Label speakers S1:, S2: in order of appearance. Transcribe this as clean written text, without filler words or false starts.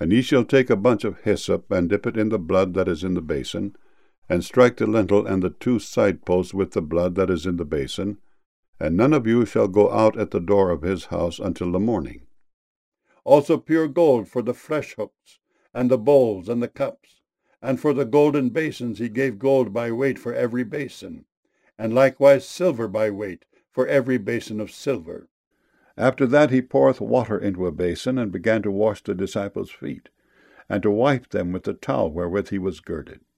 S1: And ye shall take a bunch of hyssop, and dip it in the blood that is in the basin, and strike the lintel and the 2 side posts with the blood that is in the basin, and none of you shall go out at the door of his house until the morning. Also pure gold for the flesh hooks, and the bowls, and the cups, and for the golden basins he gave gold by weight for every basin, and likewise silver by weight for every basin of silver. After that he poureth water into a basin, and began to wash the disciples' feet, and to wipe them with the towel wherewith he was girded.